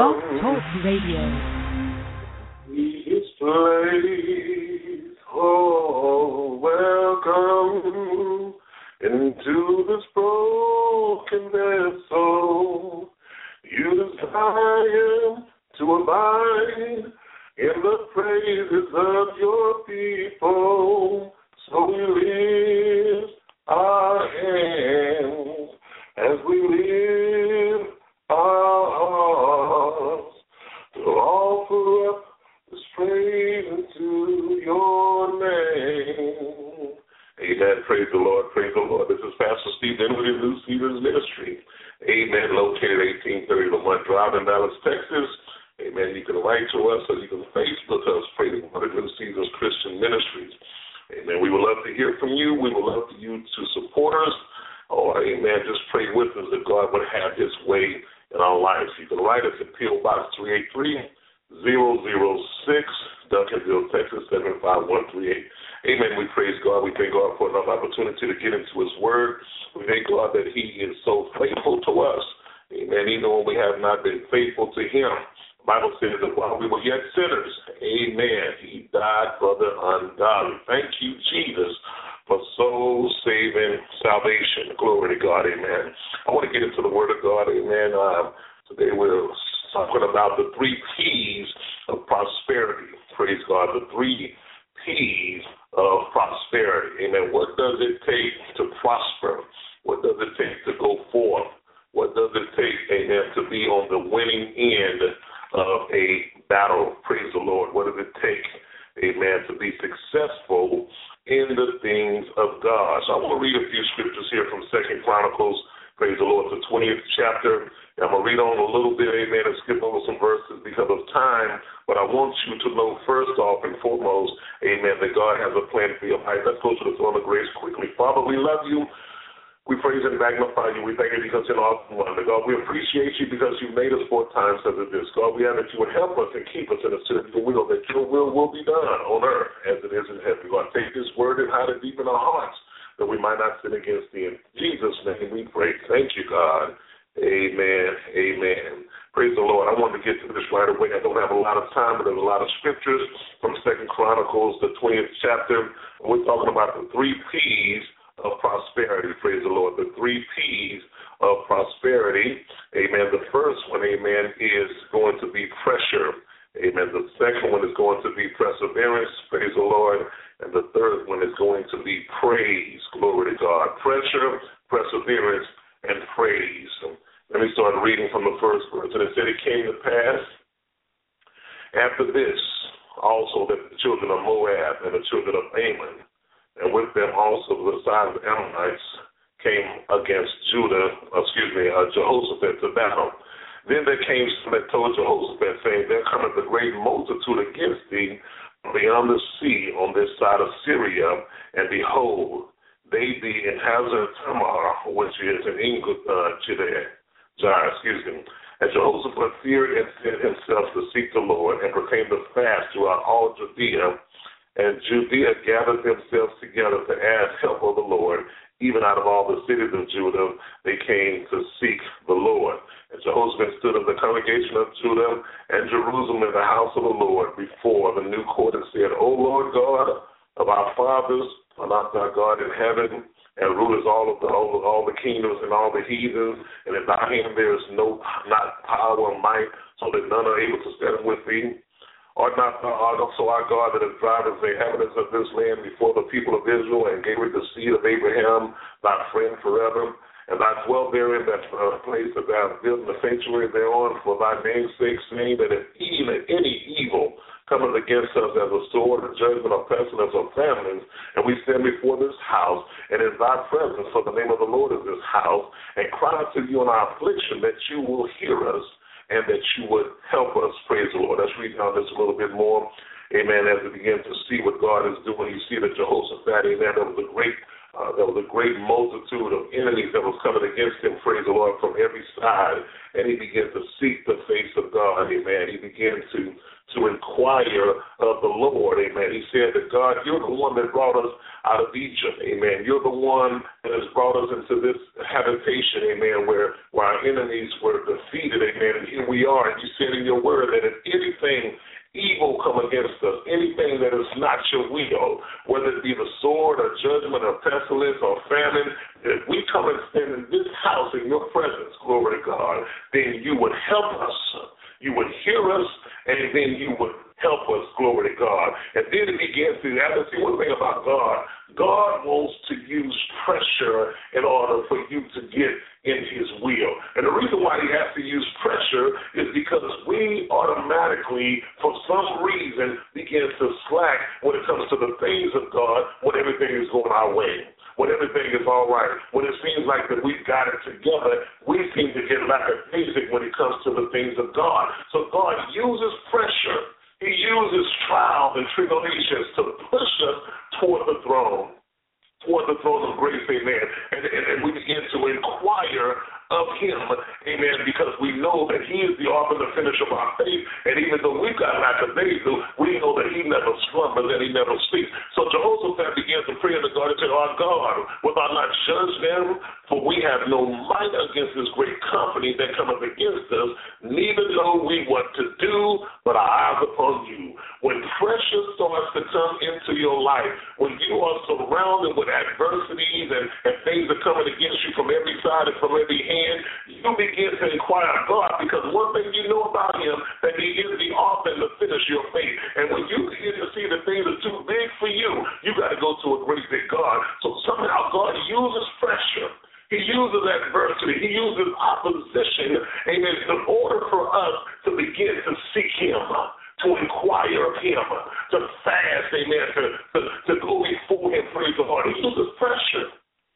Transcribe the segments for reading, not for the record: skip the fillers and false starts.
Blog Talk Radio. This place, oh, welcome into this broken vessel. You desire to abide in the praises of your people. So we lift our hands as we lift our hearts to offer up this praise unto your name. Amen. Praise the Lord. Praise the Lord. This is Pastor Steve Dinwiddie of New Cedars Ministry. Amen. Located 1830 Lamont Drive in Dallas, Texas. Amen. You can write to us or you can Facebook us. Praise the Lord. New Cedars Christian Ministries. Amen. We would love to hear from you. We would love for you to support us. Or, amen, just pray with us that God would have his way in our lives. You can write us at P.O. Box 383-006, Duncanville, Texas, 75138. Amen. We praise God. We thank God for another opportunity to get into his word. We thank God that he is so faithful to us. Amen. Even when we have not been faithful to him. The Bible says that while we were yet sinners, amen, he died for the ungodly. Thank you, Jesus, for soul-saving salvation. Glory to God, amen. I want to get into the word of God, amen. Today we're talking about the 3 P's of prosperity. Praise God, the 3 P's of prosperity. Amen. What does it take to prosper? What does it take to go forth? What does it take, amen, to be on the winning end of a battle? Praise the Lord. What does it take, amen, to be successful in the things of God? So I want to read a few scriptures here from 2 Chronicles, praise the Lord, the 20th chapter. I'm going to read on a little bit, amen, and skip over some verses because of time. But I want you to know first off and foremost, amen, that God has a plan for your life. Let's go to the throne of grace quickly. Father, we love you. We praise and magnify you. We thank you because you're an awesome wonder. God, we appreciate you because you made us for times such as this. God, we ask that you would help us and keep us in a certain will, that your will be done on earth as it is in heaven. God, take this word and hide it deep in our hearts that we might not sin against thee. In Jesus' name we pray. Thank you, God. Amen. Amen. Praise the Lord. I want to get to this right away. I don't have a lot of time, but there's a lot of scriptures from 2 Chronicles, the 20th chapter. We're talking about the 3 P's of prosperity. Praise the Lord. The 3 P's of prosperity. Amen. The first one, amen, is going to be pressure. Amen. The second one is going to be perseverance. Praise the Lord. And the third one is going to be praise. Glory to God. Pressure, perseverance, and praise. Let me start reading from the first verse. And it said, it came to pass after this also that the children of Moab and the children of Ammon, and with them also the side of the Ammonites, came against Jehoshaphat to battle. Then there came some that told Jehoshaphat, saying, there cometh a great multitude against thee beyond the sea on this side of Syria, and behold, they be in Hazar Tamar, which is in And Jehoshaphat feared and set himself to seek the Lord, and proclaimed a fast throughout all Judea. And Judea gathered themselves together to ask help of the Lord. Even out of all the cities of Judah, they came to seek the Lord. And Jehoshaphat stood in the congregation of Judah and Jerusalem in the house of the Lord before the new court and said, O Lord God of our fathers, are not thy God in heaven, and rulers all the kingdoms and all the heathens, and in thy hand there is not power or might, so that none are able to stand with thee. Art not thou also our God that has driven the inhabitants of this land before the people of Israel, and gave it the seed of Abraham, thy friend forever? And thou dwelt therein that place that thou hast built the sanctuary thereon for thy name's sake, saying that if even any evil cometh against us as a sword, a judgment, or pestilence, or famines, and we stand before this house, and in thy presence, for the name of the Lord is this house, and cry to you in our affliction, that you will hear us, and that you would help us. Praise the Lord. Let's read down this a little bit more. Amen. As we begin to see what God is doing, you see that Jehoshaphat, amen, there was a great There was a great multitude of enemies that was coming against him, praise the Lord, from every side. And he began to seek the face of God, amen. He began to inquire of the Lord, amen. He said that, God, you're the one that brought us out of Egypt, amen. You're the one that has brought us into this habitation, amen, where our enemies were defeated, amen. And here we are, and you said in your word that if anything evil come against us, anything that is not your will, whether it be the sword or judgment or pestilence or famine, if we come and stand in this house in your presence, glory to God, then you would help us. You would hear us, and then you would help us, glory to God. And then it begins to, see one thing about God, God wants to use pressure in order for you to get in his will. And the reason why he has to use pressure is because we automatically, for some reason, begin to slack when it comes to the things of God, when everything is going our way, when everything is all right, when it seems like that we've got it together, we seem to get lackadaisical when it comes to the things of God. So God uses pressure. He uses trials and tribulations to push us toward the throne of grace, amen. And we begin to inquire of him, amen, because we know that he is the author and the finisher of our faith, and even though we've got lackadaisical, we know that he never slumbers and he never sleeps. So Jehoshaphat began to pray unto God and said, our God, will thou not judge them? For we have no might against this great company that cometh against us, neither know we what to do, but our eyes upon you. When pressure starts to come into your life, when you are surrounded with adversities and things are coming against you from every side and from every hand, you begin to inquire of God, because one thing you know about him, that he is the author and the finisher of faith. And when you begin to see that things are too big for you, you got to go to a great big God. So somehow God uses pressure. He uses adversity. He uses opposition, amen, in order for us to begin to seek him, to inquire of him, to fast, amen, to go before him, praise the Lord. He uses pressure.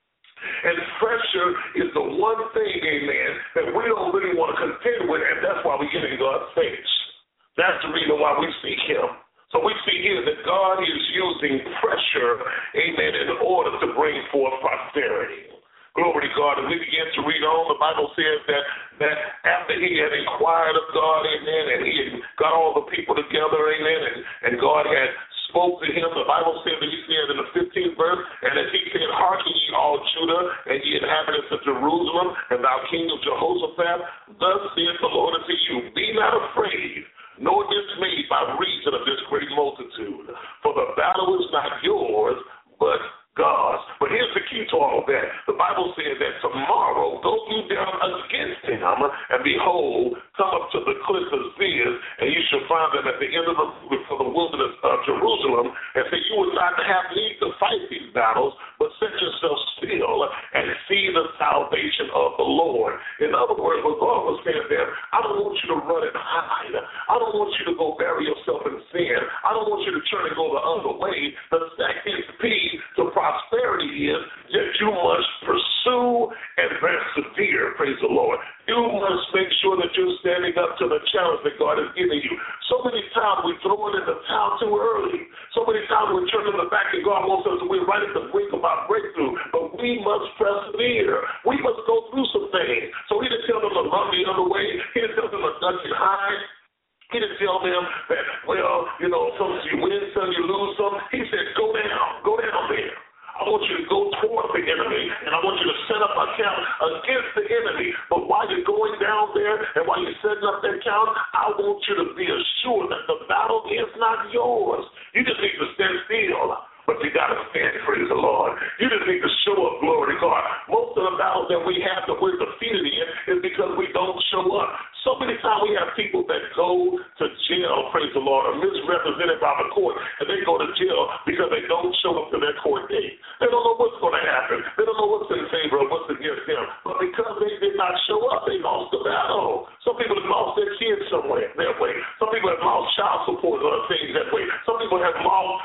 And pressure is the one thing, amen, that we don't really want to contend with, and that's why we get in God's face. That's the reason why we seek him. So we see here that God is using pressure, amen, in order to bring forth prosperity. Glory to God. As we begin to read on, the Bible says that after he had inquired of God, amen, and he had got all the people together, amen, and God had spoke to him, the Bible said that he said in the 15th verse, and as he said, hearken ye all Judah, and ye inhabitants of Jerusalem, and thou king of Jehoshaphat, thus saith the Lord unto you, be not afraid, nor dismayed by reason of this great multitude, for the battle is not yours, but God's. But here's the key to all of that. The Bible says that tomorrow go you down against him, and behold, come up to the cliffs of Ziz, and you shall find them at the end of the wilderness of Jerusalem, and say you will not have need to fight these battles, but set yourself still and see the salvation of the Lord. In other words, what God was saying there, I don't want you to run and hide. I don't want you to go bury yourself in sin. I don't want you to turn and go the other way. The second P to prosperity is that you must pursue and persevere, praise the Lord. You must make sure that you're standing up to the challenge that God has given you. So many times we throw it in the towel too early. So many times we turn in the back and God wants us to be right at the brink of our breakthrough. But we must persevere. We must go through some things. So he didn't tell them to run the other way. He didn't tell them to duck and hide. He didn't tell them that, well, you know, some you win some, you lose some. He said, go down there. I want you to go toward the enemy, and I want you to set up a camp against the enemy. But while you're going down there and while you're setting up that camp, I want you to be assured that the battle is not yours. You just need to stand still, but you got to stand, praise the Lord. You just need to show up, glory to God. Most of the battles that we have that we're defeated in is because we don't show up. So many times we have people that go to jail, praise the Lord, are misrepresented by the court, and they go to jail because they don't show up to their court date. They don't know what's going to happen. They don't know what's in favor of what's against them. But because they did not show up, they lost the battle. Some people have lost their kids somewhere that way. Some people have lost child support or things that way. Some people have lost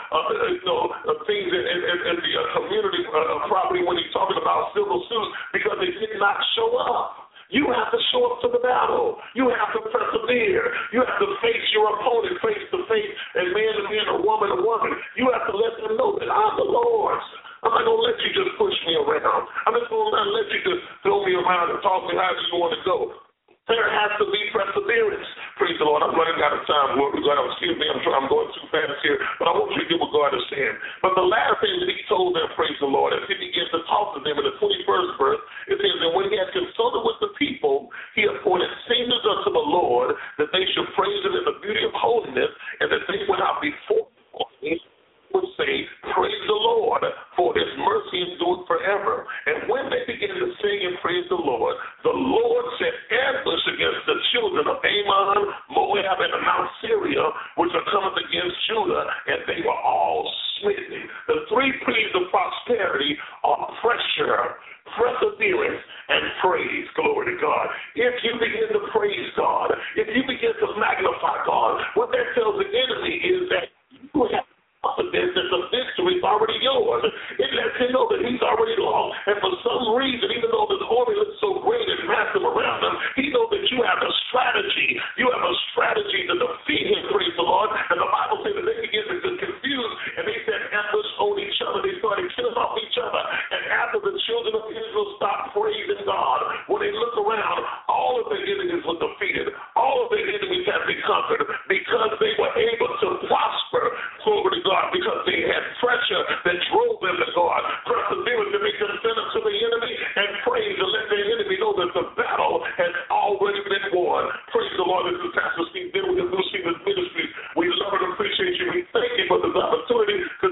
things in the community property when he's talking about civil suits because they did not show up. You have to show up to the battle. You have to persevere. You have to face your opponent face to face, and man to man, or woman to woman. You have to let them know that I'm the Lord's. I'm I'm not going to let you just push me around. I'm just going to let you just throw me around and talk me however you want to go. There has to be perseverance. Praise the Lord. I'm running out of time. Lord, excuse me, I'm going too fast here, but I want you to get what God is saying. But the last thing that he told them, praise the Lord, as he begins to talk to them in the 21st verse, it says that when he had consulted with the people, he appointed singers unto the Lord, that they should praise him in the beauty of holiness, and that they went out before him would say, praise the Lord, for his mercy endureth forever. And when they began to sing and praise the Lord set ambush against the children of Ammon, Moab, and Mount Syria, which are coming against Judah, and they were all smitten. The three P's of prosperity are pressure, perseverance, and praise. Glory to God. If you begin to praise God, if you begin to magnify God, what that tells the enemy is that you have confidence that the victory is already yours. It lets him know that he's already lost. And for some reason, even though the army looks so great and massive around him, he knows that you have a strategy. You have a strategy to defeat him, praise the Lord. And the Bible says that they begin to get confused, and they said ambush on each other. They started killing off each other. And after the children of Israel stopped praising God, when they look around, all of their enemies were defeated. All of their enemies have been conquered because they were able to prosper. Glory to God, because they had pressure that drove them to God. Perseverance to make them stand up to the enemy, and praise to let the enemy know that the battle has already been won. Praise the Lord. This is Pastor Steve Denwood with New Seasons Ministries. We love and appreciate you. We thank you for this opportunity.